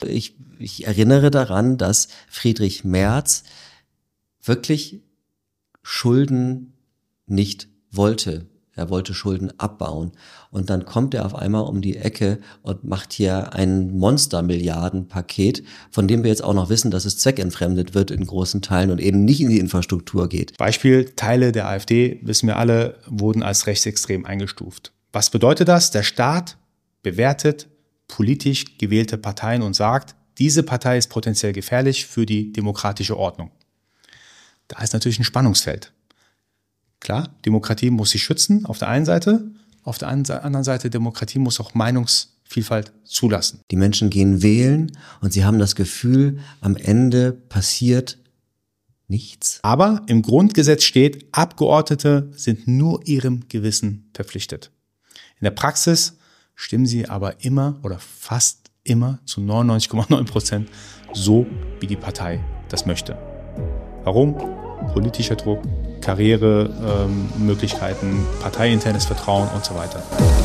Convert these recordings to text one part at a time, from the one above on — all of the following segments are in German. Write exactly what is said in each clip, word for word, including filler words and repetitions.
Ich, ich erinnere daran, dass Friedrich Merz wirklich Schulden nicht wollte. Er wollte Schulden abbauen. Und dann kommt er auf einmal um die Ecke und macht hier ein Monster-Milliarden-Paket, von dem wir jetzt auch noch wissen, dass es zweckentfremdet wird in großen Teilen und eben nicht in die Infrastruktur geht. Beispiel, Teile der AfD, wissen wir alle, wurden als rechtsextrem eingestuft. Was bedeutet das? Der Staat bewertet politisch gewählte Parteien und sagt, diese Partei ist potenziell gefährlich für die demokratische Ordnung. Da ist natürlich ein Spannungsfeld. Klar, Demokratie muss sich schützen auf der einen Seite, auf der anderen Seite Demokratie muss auch Meinungsvielfalt zulassen. Die Menschen gehen wählen und sie haben das Gefühl, am Ende passiert nichts. Aber im Grundgesetz steht, Abgeordnete sind nur ihrem Gewissen verpflichtet. In der Praxis stimmen sie aber immer oder fast immer zu neunundneunzig Komma neun Prozent so, wie die Partei das möchte. Warum? Politischer Druck, Karrieremöglichkeiten, ähm, parteiinternes Vertrauen und so weiter.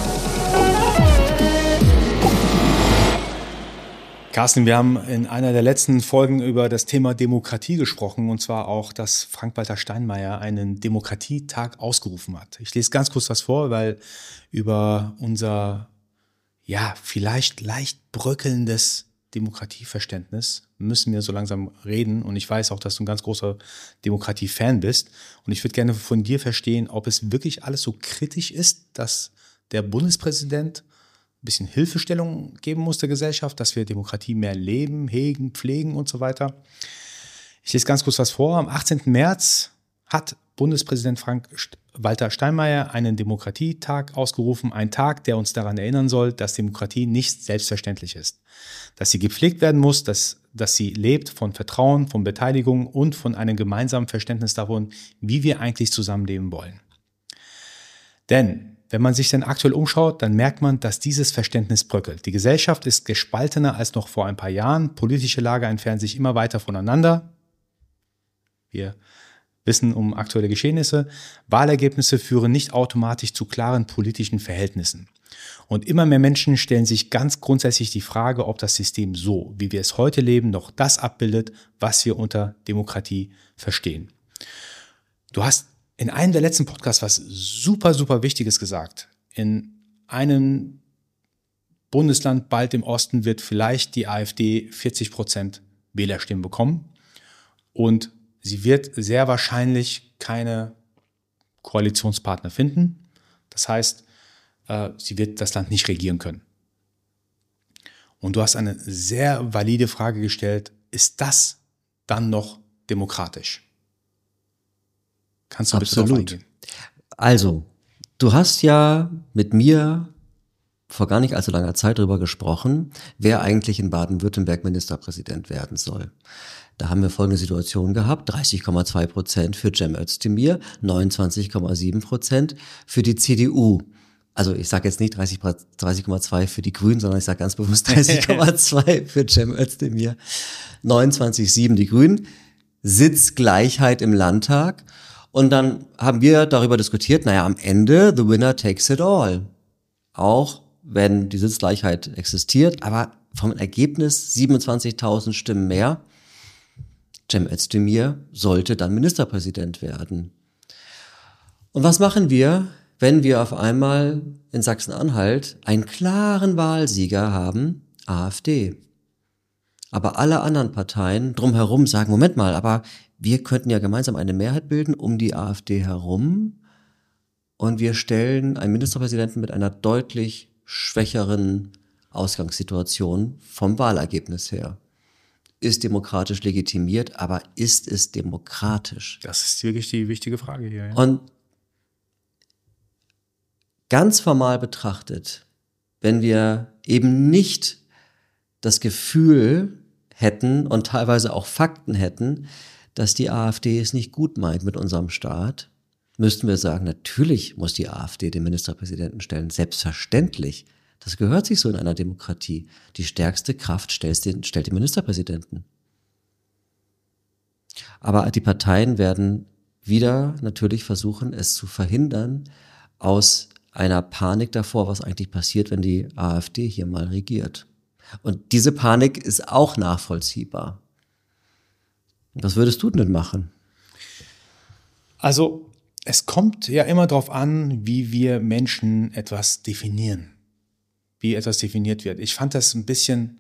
Carsten, wir haben in einer der letzten Folgen über das Thema Demokratie gesprochen und zwar auch, dass Frank-Walter Steinmeier einen Demokratietag ausgerufen hat. Ich lese ganz kurz was vor, weil über unser ja vielleicht leicht bröckelndes Demokratieverständnis müssen wir so langsam reden und ich weiß auch, dass du ein ganz großer Demokratie-Fan bist und ich würde gerne von dir verstehen, ob es wirklich alles so kritisch ist, dass der Bundespräsident ein bisschen Hilfestellung geben muss der Gesellschaft, dass wir Demokratie mehr leben, hegen, pflegen und so weiter. Ich lese ganz kurz was vor. Am achtzehnten März hat Bundespräsident Frank-Walter Steinmeier einen Demokratietag ausgerufen, ein Tag, der uns daran erinnern soll, dass Demokratie nicht selbstverständlich ist, dass sie gepflegt werden muss, dass, dass sie lebt von Vertrauen, von Beteiligung und von einem gemeinsamen Verständnis davon, wie wir eigentlich zusammenleben wollen. Denn wenn man sich denn aktuell umschaut, dann merkt man, dass dieses Verständnis bröckelt. Die Gesellschaft ist gespaltener als noch vor ein paar Jahren, politische Lager entfernen sich immer weiter voneinander. Wir wissen um aktuelle Geschehnisse. Wahlergebnisse führen nicht automatisch zu klaren politischen Verhältnissen. Und immer mehr Menschen stellen sich ganz grundsätzlich die Frage, ob das System so, wie wir es heute leben, noch das abbildet, was wir unter Demokratie verstehen. Du hast in einem der letzten Podcasts was super, super Wichtiges gesagt. In einem Bundesland bald im Osten wird vielleicht die AfD vierzig Prozent Wählerstimmen bekommen und sie wird sehr wahrscheinlich keine Koalitionspartner finden. Das heißt, sie wird das Land nicht regieren können. Und du hast eine sehr valide Frage gestellt, ist das dann noch demokratisch? Kannst du bitte darauf eingehen? Also, du hast ja mit mir vor gar nicht allzu langer Zeit darüber gesprochen, wer eigentlich in Baden-Württemberg Ministerpräsident werden soll. Da haben wir folgende Situation gehabt, dreißig Komma zwei Prozent für Cem Özdemir, neunundzwanzig Komma sieben Prozent für die C D U. Also ich sage jetzt nicht dreißig Komma zwei für die Grünen, sondern ich sage ganz bewusst dreißig Komma zwei für Cem Özdemir, neunundzwanzig Komma sieben die Grünen, Sitzgleichheit im Landtag. Und dann haben wir darüber diskutiert, naja, am Ende, the winner takes it all. Auch wenn die Sitzgleichheit existiert, aber vom Ergebnis siebenundzwanzigtausend Stimmen mehr. Cem Özdemir sollte dann Ministerpräsident werden. Und was machen wir, wenn wir auf einmal in Sachsen-Anhalt einen klaren Wahlsieger haben, AfD? Aber alle anderen Parteien drumherum sagen, Moment mal, aber wir könnten ja gemeinsam eine Mehrheit bilden um die AfD herum und wir stellen einen Ministerpräsidenten mit einer deutlich schwächeren Ausgangssituation vom Wahlergebnis her. Ist demokratisch legitimiert, aber ist es demokratisch? Das ist wirklich die wichtige Frage hier. Ja. Und ganz formal betrachtet, wenn wir eben nicht das Gefühl hätten und teilweise auch Fakten hätten, dass die AfD es nicht gut meint mit unserem Staat, müssten wir sagen, natürlich muss die AfD den Ministerpräsidenten stellen. Selbstverständlich. Das gehört sich so in einer Demokratie. Die stärkste Kraft stellt den, stellt den Ministerpräsidenten. Aber die Parteien werden wieder natürlich versuchen, es zu verhindern, aus einer Panik davor, was eigentlich passiert, wenn die AfD hier mal regiert. Und diese Panik ist auch nachvollziehbar. Was würdest du denn machen? Also es kommt ja immer darauf an, wie wir Menschen etwas definieren. Wie etwas definiert wird. Ich fand das ein bisschen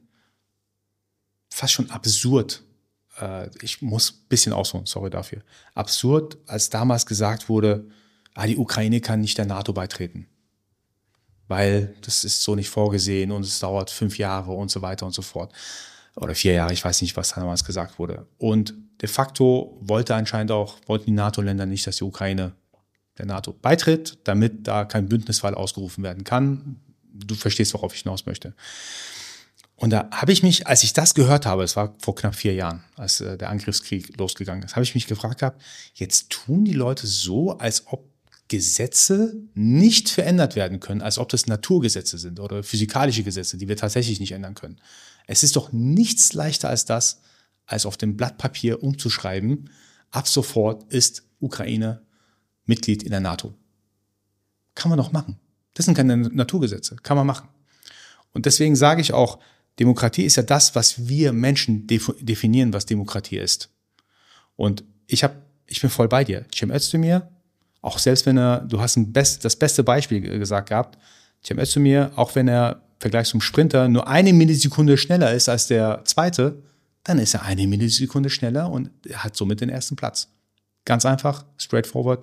fast schon absurd. Ich muss ein bisschen ausholen, sorry dafür. Absurd, als damals gesagt wurde, ah, die Ukraine kann nicht der NATO beitreten. Weil das ist so nicht vorgesehen und es dauert fünf Jahre und so weiter und so fort. Oder vier Jahre, ich weiß nicht, was damals gesagt wurde. Und de facto wollte anscheinend auch, wollten die NATO-Länder nicht, dass die Ukraine der NATO beitritt, damit da kein Bündnisfall ausgerufen werden kann. Du verstehst, worauf ich hinaus möchte. Und da habe ich mich, als ich das gehört habe, es war vor knapp vier Jahren, als äh, der Angriffskrieg losgegangen ist, habe ich mich gefragt gehabt, jetzt tun die Leute so, als ob Gesetze nicht verändert werden können, als ob das Naturgesetze sind oder physikalische Gesetze, die wir tatsächlich nicht ändern können. Es ist doch nichts leichter als das, als auf dem Blatt Papier umzuschreiben, ab sofort ist Ukraine Mitglied in der NATO. Kann man doch machen. Das sind keine Naturgesetze, kann man machen. Und deswegen sage ich auch, Demokratie ist ja das, was wir Menschen definieren, was Demokratie ist. Und ich hab, ich bin voll bei dir. Cem Özdemir, auch selbst wenn er, du hast ein Best, das beste Beispiel gesagt gehabt, Cem Özdemir, auch wenn er im Vergleich zum Sprinter nur eine Millisekunde schneller ist als der Zweite, dann ist er eine Millisekunde schneller und er hat somit den ersten Platz. Ganz einfach, straightforward.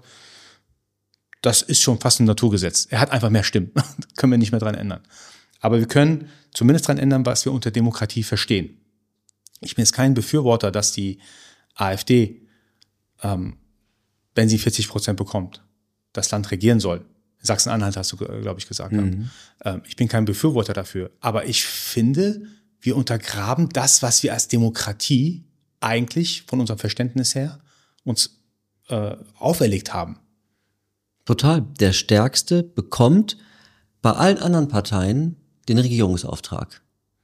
Das ist schon fast ein Naturgesetz. Er hat einfach mehr Stimmen. Da können wir nicht mehr dran ändern. Aber wir können zumindest dran ändern, was wir unter Demokratie verstehen. Ich bin jetzt kein Befürworter, dass die AfD, ähm, wenn sie vierzig Prozent bekommt, das Land regieren soll. Sachsen-Anhalt hast du, glaube ich, gesagt. Mhm. Ähm, ich bin kein Befürworter dafür. Aber ich finde, wir untergraben das, was wir als Demokratie eigentlich von unserem Verständnis her uns äh, auferlegt haben. Total. Der Stärkste bekommt bei allen anderen Parteien den Regierungsauftrag.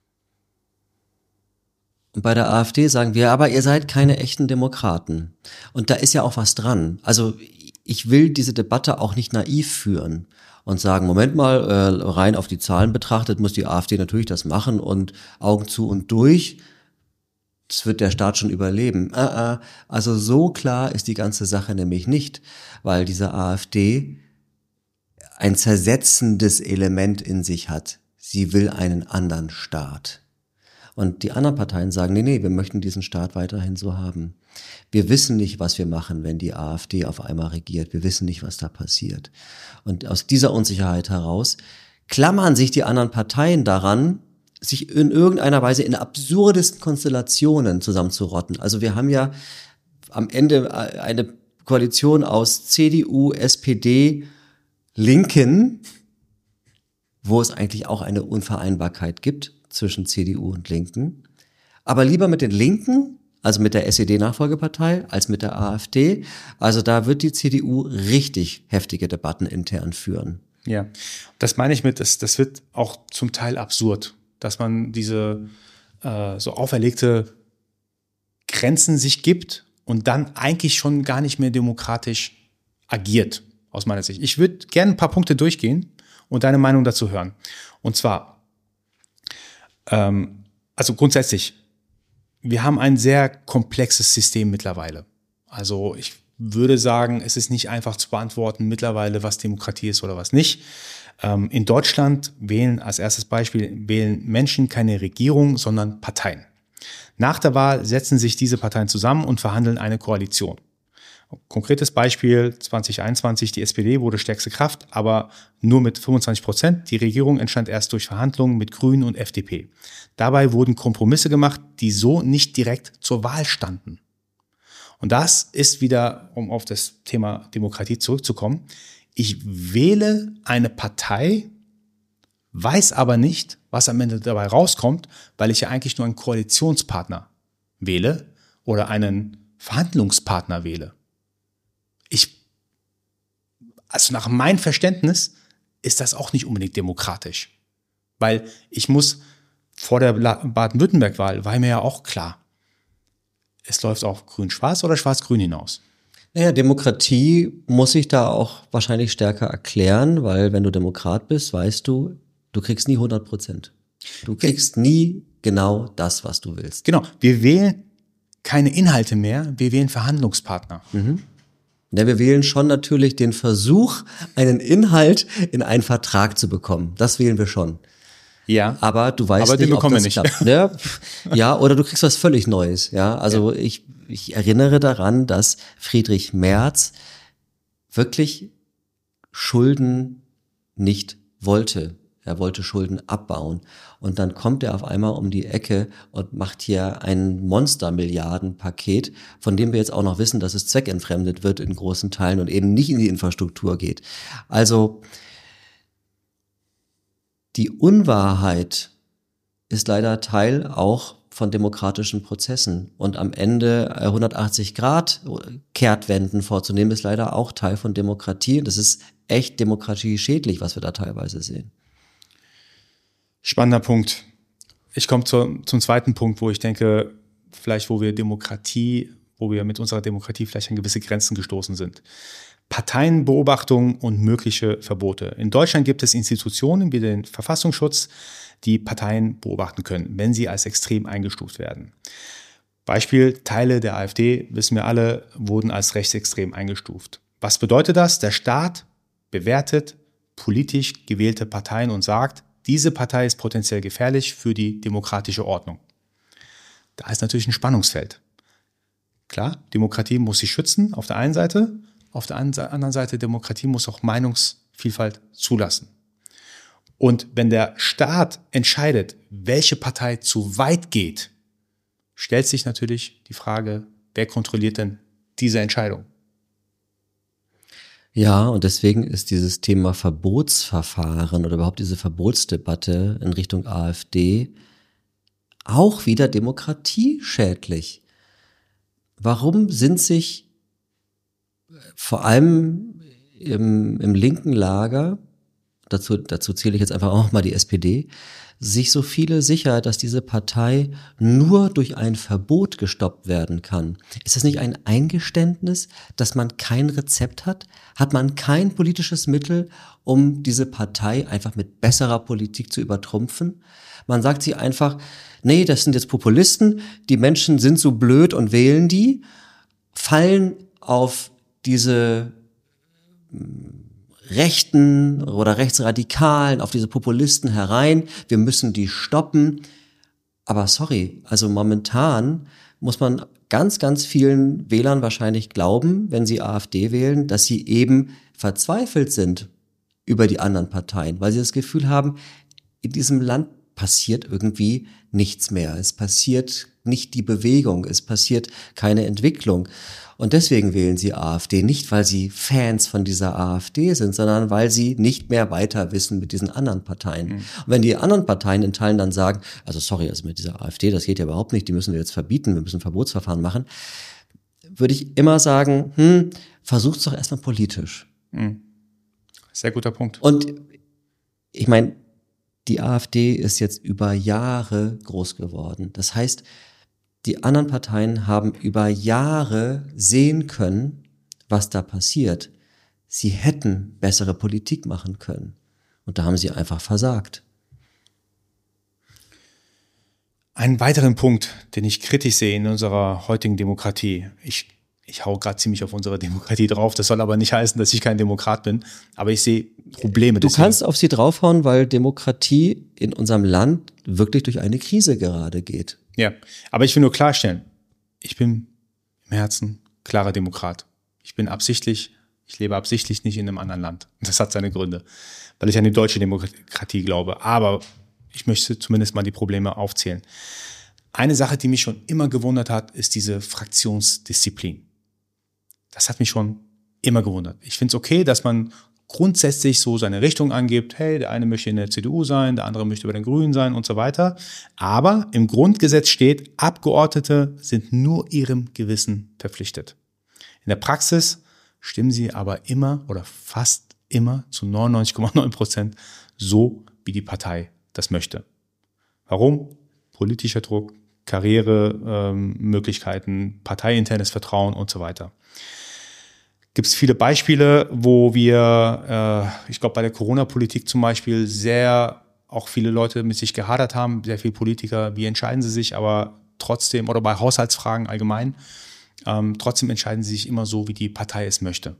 Und bei der AfD sagen wir, aber ihr seid keine echten Demokraten. Und da ist ja auch was dran. Also ich will diese Debatte auch nicht naiv führen und sagen, Moment mal, äh, rein auf die Zahlen betrachtet, muss die AfD natürlich das machen und Augen zu und durch. Das wird der Staat schon überleben. Äh, äh, also so klar ist die ganze Sache nämlich nicht, weil diese AfD ein zersetzendes Element in sich hat. Sie will einen anderen Staat. Und die anderen Parteien sagen, nee, nee, wir möchten diesen Staat weiterhin so haben. Wir wissen nicht, was wir machen, wenn die AfD auf einmal regiert. Wir wissen nicht, was da passiert. Und aus dieser Unsicherheit heraus klammern sich die anderen Parteien daran, sich in irgendeiner Weise in absurdesten Konstellationen zusammenzurotten. Also wir haben ja am Ende eine Koalition aus C D U, S P D, Linken, wo es eigentlich auch eine Unvereinbarkeit gibt zwischen C D U und Linken. Aber lieber mit den Linken, also mit der S E D-Nachfolgepartei, als mit der AfD. Also da wird die C D U richtig heftige Debatten intern führen. Ja, das meine ich mit, das, das wird auch zum Teil absurd, dass man diese äh, so auferlegte Grenzen sich gibt und dann eigentlich schon gar nicht mehr demokratisch agiert, aus meiner Sicht. Ich würde gerne ein paar Punkte durchgehen und deine Meinung dazu hören. Und zwar, ähm, also grundsätzlich, wir haben ein sehr komplexes System mittlerweile. Also ich würde sagen, es ist nicht einfach zu beantworten mittlerweile, was Demokratie ist oder was nicht. Ähm, in Deutschland wählen als erstes Beispiel, wählen Menschen keine Regierung, sondern Parteien. Nach der Wahl setzen sich diese Parteien zusammen und verhandeln eine Koalition. Konkretes Beispiel, zwanzig einundzwanzig, die S P D wurde stärkste Kraft, aber nur mit fünfundzwanzig Prozent. Die Regierung entstand erst durch Verhandlungen mit Grünen und F D P. Dabei wurden Kompromisse gemacht, die so nicht direkt zur Wahl standen. Und das ist wieder, um auf das Thema Demokratie zurückzukommen, ich wähle eine Partei, weiß aber nicht, was am Ende dabei rauskommt, weil ich ja eigentlich nur einen Koalitionspartner wähle oder einen Verhandlungspartner wähle. Ich, also nach meinem Verständnis ist das auch nicht unbedingt demokratisch. Weil ich muss vor der Baden-Württemberg-Wahl, war mir ja auch klar, es läuft auf grün-schwarz oder schwarz-grün hinaus. Naja, Demokratie muss sich da auch wahrscheinlich stärker erklären, weil wenn du Demokrat bist, weißt du, du kriegst nie hundert Prozent. Du kriegst nie genau das, was du willst. Genau, wir wählen keine Inhalte mehr, wir wählen Verhandlungspartner. Mhm. Ja, wir wählen schon natürlich den Versuch, einen Inhalt in einen Vertrag zu bekommen. Das wählen wir schon. Ja. Aber du weißt aber nicht, den ob bekommen das wir nicht. klappt. Ja, ja, oder du kriegst was völlig Neues. Ja, also ja. Ich, ich erinnere daran, dass Friedrich Merz wirklich Schulden nicht wollte. Er wollte Schulden abbauen. Und dann kommt er auf einmal um die Ecke und macht hier ein Monster-Milliarden-Paket, von dem wir jetzt auch noch wissen, dass es zweckentfremdet wird in großen Teilen und eben nicht in die Infrastruktur geht. Also die Unwahrheit ist leider Teil auch von demokratischen Prozessen. Und am Ende hundertachtzig Grad Kehrtwenden vorzunehmen, ist leider auch Teil von Demokratie. Und das ist echt demokratieschädlich, was wir da teilweise sehen. Spannender Punkt. Ich komme zu, zum zweiten Punkt, wo ich denke, vielleicht wo wir Demokratie, wo wir mit unserer Demokratie vielleicht an gewisse Grenzen gestoßen sind. Parteienbeobachtung und mögliche Verbote. In Deutschland gibt es Institutionen wie den Verfassungsschutz, die Parteien beobachten können, wenn sie als extrem eingestuft werden. Beispiel, Teile der AfD, wissen wir alle, wurden als rechtsextrem eingestuft. Was bedeutet das? Der Staat bewertet politisch gewählte Parteien und sagt, diese Partei ist potenziell gefährlich für die demokratische Ordnung. Da ist natürlich ein Spannungsfeld. Klar, Demokratie muss sich schützen auf der einen Seite, auf der anderen Seite Demokratie muss auch Meinungsvielfalt zulassen. Und wenn der Staat entscheidet, welche Partei zu weit geht, stellt sich natürlich die Frage, wer kontrolliert denn diese Entscheidung? Ja, und deswegen ist dieses Thema Verbotsverfahren oder überhaupt diese Verbotsdebatte in Richtung AfD auch wieder demokratieschädlich. Warum sind sich vor allem im, im linken Lager, dazu, dazu zähle ich jetzt einfach auch mal die S P D, sich so viele sicher, dass diese Partei nur durch ein Verbot gestoppt werden kann? Ist das nicht ein Eingeständnis, dass man kein Rezept hat? Hat man kein politisches Mittel, um diese Partei einfach mit besserer Politik zu übertrumpfen? Man sagt sie einfach, nee, das sind jetzt Populisten, die Menschen sind so blöd und wählen die, fallen auf diese Rechten oder Rechtsradikalen, auf diese Populisten herein. Wir müssen die stoppen. Aber sorry, also momentan muss man ganz, ganz vielen Wählern wahrscheinlich glauben, wenn sie AfD wählen, dass sie eben verzweifelt sind über die anderen Parteien, weil sie das Gefühl haben, in diesem Land passiert irgendwie nichts mehr. Es passiert nicht die Bewegung, es passiert keine Entwicklung. Und deswegen wählen sie AfD, nicht weil sie Fans von dieser AfD sind, sondern weil sie nicht mehr weiter wissen mit diesen anderen Parteien. Mhm. Und wenn die anderen Parteien in Teilen dann sagen, also sorry, also mit dieser AfD, das geht ja überhaupt nicht, die müssen wir jetzt verbieten, wir müssen Verbotsverfahren machen, würde ich immer sagen, hm, versucht's doch erstmal politisch. Mhm. Sehr guter Punkt. Und ich meine, die AfD ist jetzt über Jahre groß geworden. Das heißt, die anderen Parteien haben über Jahre sehen können, was da passiert. Sie hätten bessere Politik machen können. Und da haben sie einfach versagt. Einen weiteren Punkt, den ich kritisch sehe in unserer heutigen Demokratie. Ich, ich hau gerade ziemlich auf unsere Demokratie drauf. Das soll aber nicht heißen, dass ich kein Demokrat bin. Aber ich sehe Probleme. Du deswegen. Kannst auf sie draufhauen, weil Demokratie in unserem Land wirklich durch eine Krise gerade geht. Ja, aber ich will nur klarstellen, ich bin im Herzen klarer Demokrat. Ich bin absichtlich, ich lebe absichtlich nicht in einem anderen Land. Das hat seine Gründe, weil ich an die deutsche Demokratie glaube. Aber ich möchte zumindest mal die Probleme aufzählen. Eine Sache, die mich schon immer gewundert hat, ist diese Fraktionsdisziplin. Das hat mich schon immer gewundert. Ich finde es okay, dass man grundsätzlich so seine Richtung angibt, hey, der eine möchte in der C D U sein, der andere möchte bei den Grünen sein und so weiter. Aber im Grundgesetz steht, Abgeordnete sind nur ihrem Gewissen verpflichtet. In der Praxis stimmen sie aber immer oder fast immer zu neunundneunzig Komma neun Prozent so, wie die Partei das möchte. Warum? Politischer Druck, Karrieremöglichkeiten, ähm, parteiinternes Vertrauen und so weiter. Gibt es viele Beispiele, wo wir, äh, ich glaube bei der Corona-Politik zum Beispiel, sehr auch viele Leute mit sich gehadert haben, sehr viele Politiker, wie entscheiden sie sich, aber trotzdem, oder bei Haushaltsfragen allgemein, ähm, trotzdem entscheiden sie sich immer so, wie die Partei es möchte.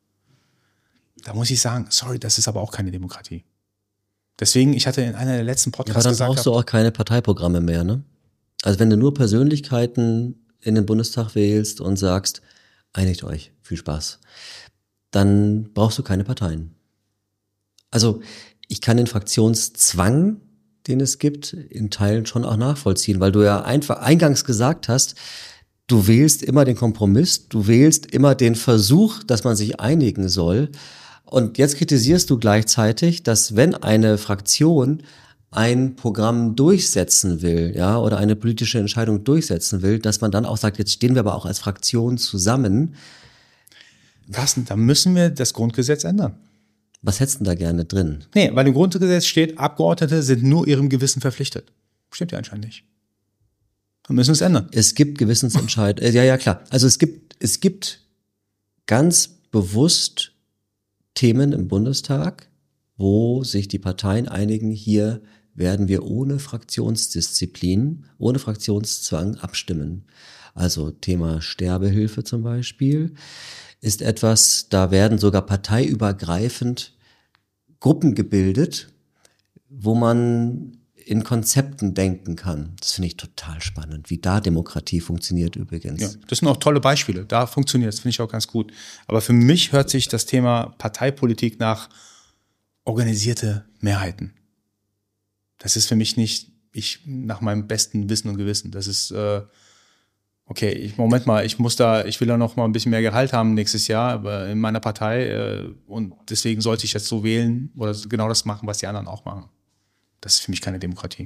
Da muss ich sagen, sorry, das ist aber auch keine Demokratie. Deswegen, ich hatte in einer der letzten Podcasts ja, aber dann gesagt, brauchst du auch keine Parteiprogramme mehr, ne? Also wenn du nur Persönlichkeiten in den Bundestag wählst und sagst, einigt euch, viel Spaß, dann brauchst du keine Parteien. Also ich kann den Fraktionszwang, den es gibt, in Teilen schon auch nachvollziehen, weil du ja einfach eingangs gesagt hast, du wählst immer den Kompromiss, du wählst immer den Versuch, dass man sich einigen soll. Und jetzt kritisierst du gleichzeitig, dass wenn eine Fraktion ein Programm durchsetzen will, ja, oder eine politische Entscheidung durchsetzen will, dass man dann auch sagt, jetzt stehen wir aber auch als Fraktion zusammen. Carsten, da müssen wir das Grundgesetz ändern. Was hättest du da gerne drin? Nee, weil im Grundgesetz steht, Abgeordnete sind nur ihrem Gewissen verpflichtet. Stimmt ja anscheinend nicht. Dann müssen wir es ändern. Es gibt Gewissensentscheid, äh, ja, ja, klar. Also es gibt, es gibt ganz bewusst Themen im Bundestag, wo sich die Parteien einigen, hier werden wir ohne Fraktionsdisziplin, ohne Fraktionszwang abstimmen. Also Thema Sterbehilfe zum Beispiel ist etwas, da werden sogar parteiübergreifend Gruppen gebildet, wo man in Konzepten denken kann. Das finde ich total spannend, wie da Demokratie funktioniert übrigens. Ja, das sind auch tolle Beispiele. Da funktioniert es, finde ich auch ganz gut. Aber für mich hört sich das Thema Parteipolitik nach organisierte Mehrheiten. Das ist für mich nicht ich nach meinem besten Wissen und Gewissen. Das ist äh, okay, ich, Moment mal, ich muss da, ich will da noch mal ein bisschen mehr Gehalt haben nächstes Jahr aber in meiner Partei äh, und deswegen sollte ich jetzt so wählen oder genau das machen, was die anderen auch machen. Das ist für mich keine Demokratie.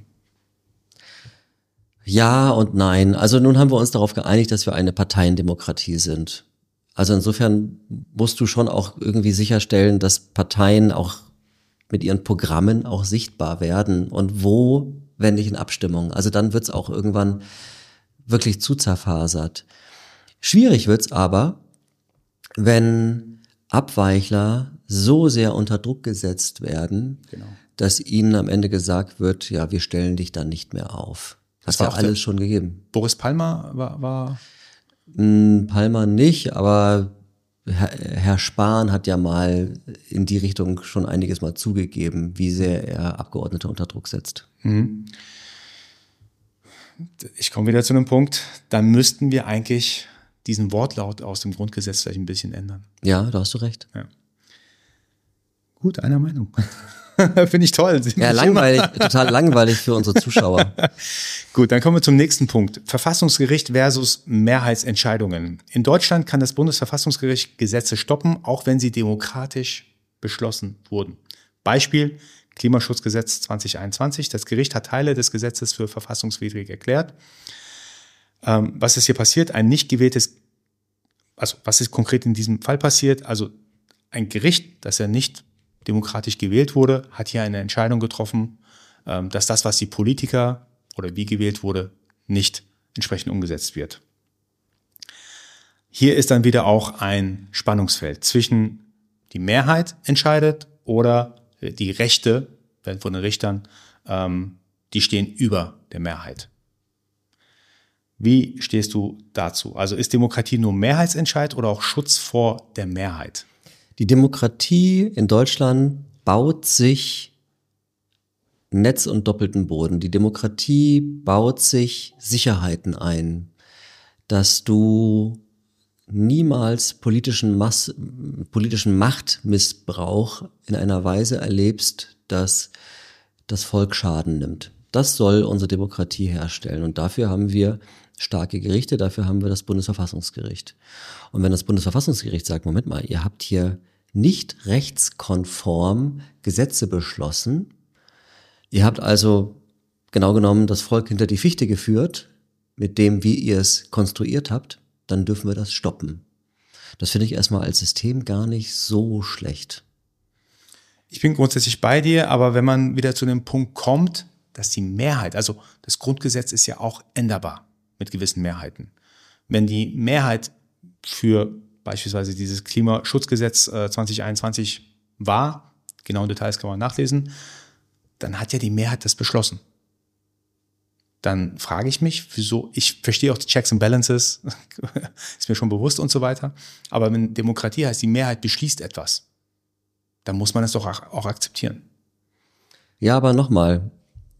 Ja und nein. Also nun haben wir uns darauf geeinigt, dass wir eine Parteiendemokratie sind. Also insofern musst du schon auch irgendwie sicherstellen, dass Parteien auch mit ihren Programmen auch sichtbar werden. Und wo, wenn nicht in Abstimmung? Also dann wird's auch irgendwann wirklich zu zerfasert. Schwierig wird's aber, wenn Abweichler so sehr unter Druck gesetzt werden, genau, dass ihnen am Ende gesagt wird, ja, wir stellen dich dann nicht mehr auf. Das hat ja alles schon gegeben. Boris Palmer war... war Palmer nicht, aber Herr, Herr Spahn hat ja mal in die Richtung schon einiges mal zugegeben, wie sehr er Abgeordnete unter Druck setzt. Mhm. Ich komme wieder zu einem Punkt, dann müssten wir eigentlich diesen Wortlaut aus dem Grundgesetz vielleicht ein bisschen ändern. Ja, da hast du recht. Ja. Gut, einer Meinung. Finde ich toll. Ja, langweilig, total langweilig für unsere Zuschauer. Gut, dann kommen wir zum nächsten Punkt. Verfassungsgericht versus Mehrheitsentscheidungen. In Deutschland kann das Bundesverfassungsgericht Gesetze stoppen, auch wenn sie demokratisch beschlossen wurden. Beispiel Klimaschutzgesetz zwanzig einundzwanzig. Das Gericht hat Teile des Gesetzes für verfassungswidrig erklärt. Ähm, was ist hier passiert? Ein nicht gewähltes, also was ist konkret in diesem Fall passiert? Also ein Gericht, das ja nicht demokratisch gewählt wurde, hat hier eine Entscheidung getroffen, dass das, was die Politiker oder wie gewählt wurde, nicht entsprechend umgesetzt wird. Hier ist dann wieder auch ein Spannungsfeld zwischen die Mehrheit entscheidet oder die Rechte von den Richtern, die stehen über der Mehrheit. Wie stehst du dazu? Also ist Demokratie nur Mehrheitsentscheid oder auch Schutz vor der Mehrheit? Die Demokratie in Deutschland baut sich Netz und doppelten Boden. Die Demokratie baut sich Sicherheiten ein, dass du niemals politischen, Mass, politischen Machtmissbrauch in einer Weise erlebst, dass das Volk Schaden nimmt. Das soll unsere Demokratie herstellen. Und dafür haben wir starke Gerichte, dafür haben wir das Bundesverfassungsgericht. Und wenn das Bundesverfassungsgericht sagt, Moment mal, ihr habt hier nicht rechtskonform Gesetze beschlossen, ihr habt also genau genommen das Volk hinter die Fichte geführt, mit dem, wie ihr es konstruiert habt, dann dürfen wir das stoppen. Das finde ich erstmal als System gar nicht so schlecht. Ich bin grundsätzlich bei dir, aber wenn man wieder zu dem Punkt kommt, dass die Mehrheit, also das Grundgesetz ist ja auch änderbar mit gewissen Mehrheiten. Wenn die Mehrheit für beispielsweise dieses Klimaschutzgesetz äh, zwanzig einundzwanzig war, genaue Details kann man nachlesen, dann hat ja die Mehrheit das beschlossen. Dann frage ich mich, wieso, ich verstehe auch die Checks and Balances, ist mir schon bewusst und so weiter, aber wenn Demokratie heißt, die Mehrheit beschließt etwas, dann muss man es doch auch akzeptieren. Ja, aber nochmal,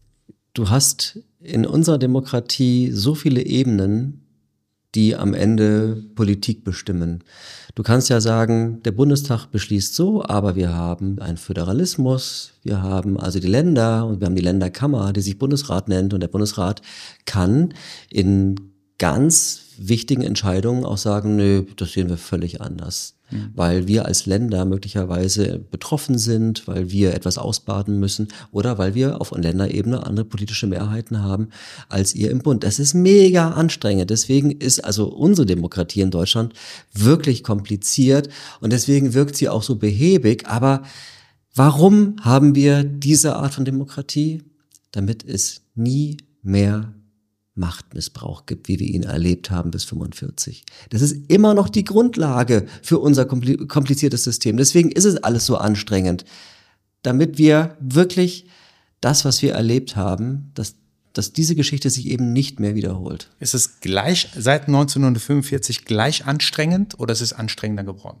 du hast in unserer Demokratie so viele Ebenen, die am Ende Politik bestimmen. Du kannst ja sagen, der Bundestag beschließt so, aber wir haben einen Föderalismus, wir haben also die Länder und wir haben die Länderkammer, die sich Bundesrat nennt, und der Bundesrat kann in ganz wichtigen Entscheidungen auch sagen, nö, das sehen wir völlig anders. Mhm. Weil wir als Länder möglicherweise betroffen sind, weil wir etwas ausbaden müssen oder weil wir auf Länderebene andere politische Mehrheiten haben als ihr im Bund. Das ist mega anstrengend. Deswegen ist also unsere Demokratie in Deutschland wirklich kompliziert und deswegen wirkt sie auch so behäbig. Aber warum haben wir diese Art von Demokratie? Damit es nie mehr Machtmissbrauch gibt, wie wir ihn erlebt haben bis fünfundvierzig. Das ist immer noch die Grundlage für unser kompliziertes System. Deswegen ist es alles so anstrengend, damit wir wirklich das, was wir erlebt haben, dass, dass diese Geschichte sich eben nicht mehr wiederholt. Ist es gleich seit neunzehnhundertfünfundvierzig gleich anstrengend oder ist es anstrengender geworden?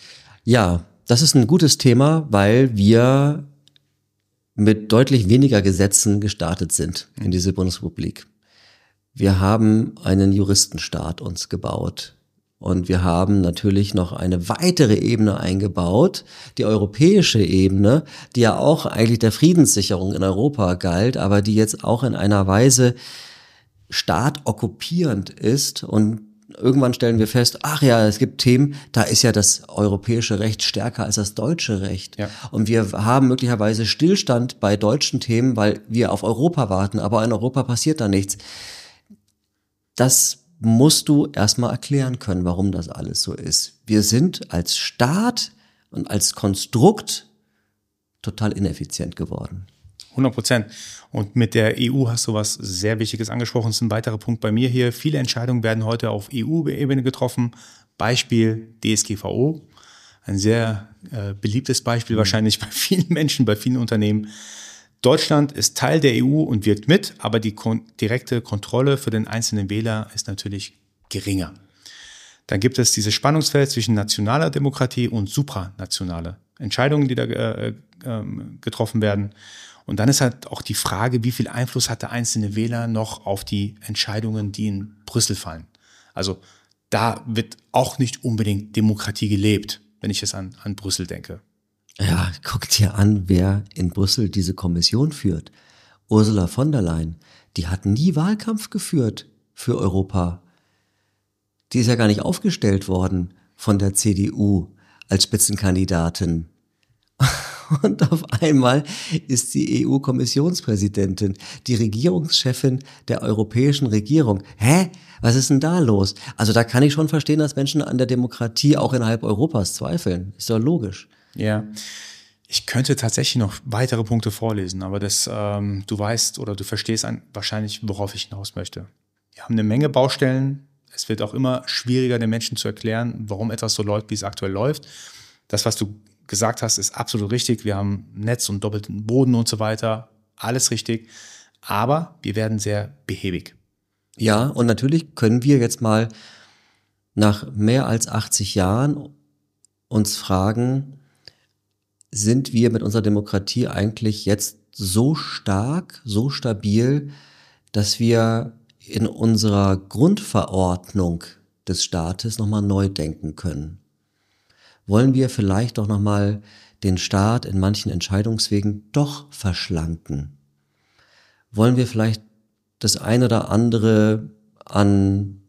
Ja, das ist ein gutes Thema, weil wir mit deutlich weniger Gesetzen gestartet sind in diese Bundesrepublik. Wir haben einen Juristenstaat uns gebaut und wir haben natürlich noch eine weitere Ebene eingebaut, die europäische Ebene, die ja auch eigentlich der Friedenssicherung in Europa galt, aber die jetzt auch in einer Weise staatokkupierend ist. Und irgendwann stellen wir fest, ach ja, es gibt Themen, da ist ja das europäische Recht stärker als das deutsche Recht. Ja. Und wir haben möglicherweise Stillstand bei deutschen Themen, weil wir auf Europa warten, aber in Europa passiert da nichts. Das musst du erstmal erklären können, warum das alles so ist. Wir sind als Staat und als Konstrukt total ineffizient geworden. hundert Prozent. Und mit der E U hast du was sehr Wichtiges angesprochen. Das ist ein weiterer Punkt bei mir hier. Viele Entscheidungen werden heute auf E U-Ebene getroffen. Beispiel D S G V O. Ein sehr äh, beliebtes Beispiel mhm. wahrscheinlich bei vielen Menschen, bei vielen Unternehmen. Deutschland ist Teil der E U und wirkt mit, aber die kon- direkte Kontrolle für den einzelnen Wähler ist natürlich geringer. Dann gibt es dieses Spannungsfeld zwischen nationaler Demokratie und supranationaler Entscheidungen, die da äh, äh, getroffen werden. Und dann ist halt auch die Frage, wie viel Einfluss hat der einzelne Wähler noch auf die Entscheidungen, die in Brüssel fallen. Also da wird auch nicht unbedingt Demokratie gelebt, wenn ich jetzt an, an Brüssel denke. Ja, guck dir an, wer in Brüssel diese Kommission führt. Ursula von der Leyen, die hat nie Wahlkampf geführt für Europa. Die ist ja gar nicht aufgestellt worden von der C D U als Spitzenkandidatin. Und auf einmal ist sie E U-Kommissionspräsidentin, die Regierungschefin der europäischen Regierung. Hä? Was ist denn da los? Also da kann ich schon verstehen, dass Menschen an der Demokratie auch innerhalb Europas zweifeln. Ist doch logisch. Ja, ich könnte tatsächlich noch weitere Punkte vorlesen, aber das, ähm, du weißt oder du verstehst ein, wahrscheinlich, worauf ich hinaus möchte. Wir haben eine Menge Baustellen. Es wird auch immer schwieriger, den Menschen zu erklären, warum etwas so läuft, wie es aktuell läuft. Das, was du gesagt hast, ist absolut richtig. Wir haben Netz und doppelten Boden und so weiter. Alles richtig. Aber wir werden sehr behäbig. Ja, und natürlich können wir jetzt mal nach mehr als achtzig Jahren uns fragen, sind wir mit unserer Demokratie eigentlich jetzt so stark, so stabil, dass wir in unserer Grundverordnung des Staates nochmal neu denken können? Wollen wir vielleicht doch nochmal den Staat in manchen Entscheidungswegen doch verschlanken? Wollen wir vielleicht das eine oder andere an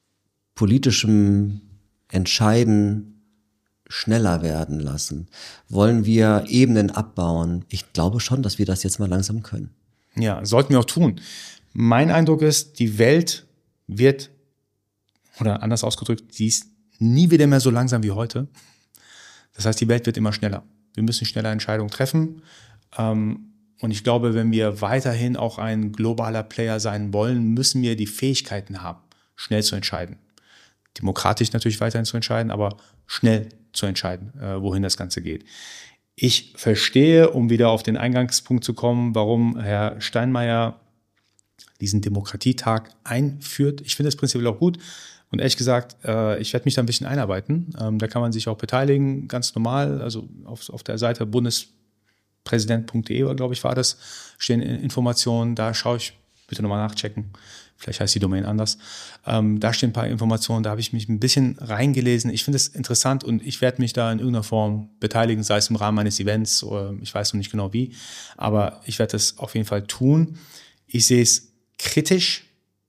politischem Entscheiden schneller werden lassen? Wollen wir Ebenen abbauen? Ich glaube schon, dass wir das jetzt mal langsam können. Ja, sollten wir auch tun. Mein Eindruck ist, die Welt wird, oder anders ausgedrückt, sie ist nie wieder mehr so langsam wie heute. Das heißt, die Welt wird immer schneller. Wir müssen schneller Entscheidungen treffen. Und ich glaube, wenn wir weiterhin auch ein globaler Player sein wollen, müssen wir die Fähigkeiten haben, schnell zu entscheiden. Demokratisch natürlich weiterhin zu entscheiden, aber schnell zu entscheiden, wohin das Ganze geht. Ich verstehe, um wieder auf den Eingangspunkt zu kommen, warum Herr Steinmeier diesen Demokratietag einführt. Ich finde das prinzipiell auch gut. Und ehrlich gesagt, ich werde mich da ein bisschen einarbeiten. Da kann man sich auch beteiligen, ganz normal. Also auf, auf der Seite bundespräsident punkt de, glaube ich, war das, stehen Informationen. Da schaue ich, bitte nochmal nachchecken. Vielleicht heißt die Domain anders. Da stehen ein paar Informationen, da habe ich mich ein bisschen reingelesen. Ich finde es interessant und ich werde mich da in irgendeiner Form beteiligen, sei es im Rahmen eines Events oder ich weiß noch nicht genau wie. Aber ich werde das auf jeden Fall tun. Ich sehe es kritisch,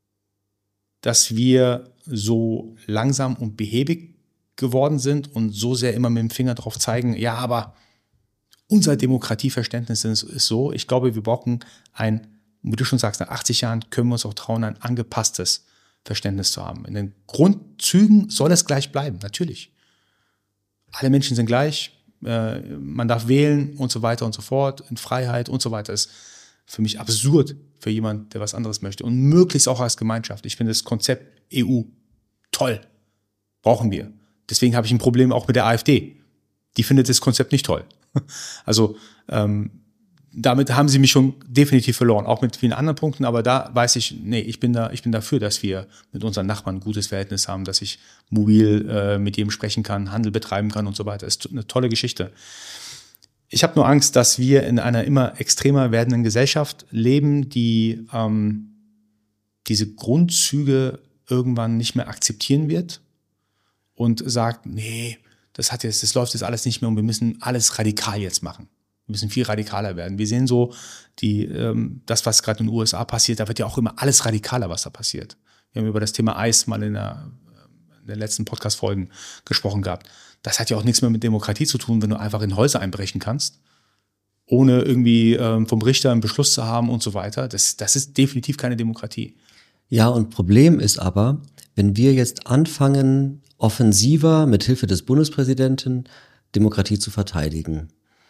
dass wir so langsam und behäbig geworden sind und so sehr immer mit dem Finger drauf zeigen, ja, aber unser Demokratieverständnis ist, ist so. Ich glaube, wir brauchen ein, wie du schon sagst, nach achtzig Jahren können wir uns auch trauen, ein angepasstes Verständnis zu haben. In den Grundzügen soll es gleich bleiben, natürlich. Alle Menschen sind gleich, äh, man darf wählen und so weiter und so fort, in Freiheit und so weiter. Ist für mich absurd für jemanden, der was anderes möchte. Und möglichst auch als Gemeinschaft. Ich finde das Konzept E U toll. Brauchen wir. Deswegen habe ich ein Problem auch mit der AfD. Die findet das Konzept nicht toll. Also ähm, damit haben sie mich schon definitiv verloren. Auch mit vielen anderen Punkten. Aber da weiß ich, nee, ich bin da, ich bin dafür, dass wir mit unseren Nachbarn ein gutes Verhältnis haben, dass ich mobil äh, mit jedem sprechen kann, Handel betreiben kann und so weiter. Das ist eine tolle Geschichte. Ich habe nur Angst, dass wir in einer immer extremer werdenden Gesellschaft leben, die ähm, diese Grundzüge irgendwann nicht mehr akzeptieren wird und sagt, nee, das hat jetzt, das läuft jetzt alles nicht mehr und wir müssen alles radikal jetzt machen. Wir müssen viel radikaler werden. Wir sehen so, die, ähm, das, was gerade in den U S A passiert, da wird ja auch immer alles radikaler, was da passiert. Wir haben über das Thema Eis mal in, der, in den letzten Podcast-Folgen gesprochen gehabt. Das hat ja auch nichts mehr mit Demokratie zu tun, wenn du einfach in Häuser einbrechen kannst, ohne irgendwie ähm, vom Richter einen Beschluss zu haben und so weiter. Das, das ist definitiv keine Demokratie. Ja, und Problem ist aber, wenn wir jetzt anfangen, offensiver mit Hilfe des Bundespräsidenten Demokratie zu verteidigen,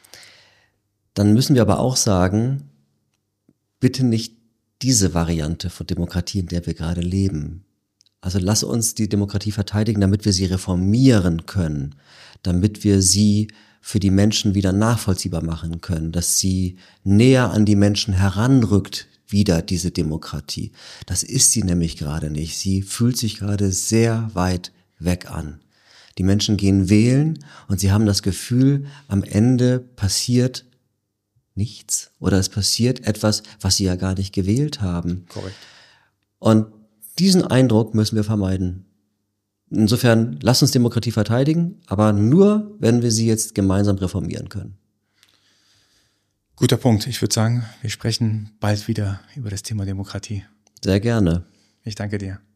dann müssen wir aber auch sagen, bitte nicht diese Variante von Demokratie, in der wir gerade leben. Also lass uns die Demokratie verteidigen, damit wir sie reformieren können, damit wir sie für die Menschen wieder nachvollziehbar machen können, dass sie näher an die Menschen heranrückt, wieder diese Demokratie. Das ist sie nämlich gerade nicht. Sie fühlt sich gerade sehr weit weg an. Die Menschen gehen wählen und sie haben das Gefühl, am Ende passiert nichts oder es passiert etwas, was sie ja gar nicht gewählt haben. Korrekt. Und diesen Eindruck müssen wir vermeiden. Insofern, lass uns Demokratie verteidigen, aber nur, wenn wir sie jetzt gemeinsam reformieren können. Guter Punkt. Ich würde sagen, wir sprechen bald wieder über das Thema Demokratie. Sehr gerne. Ich danke dir.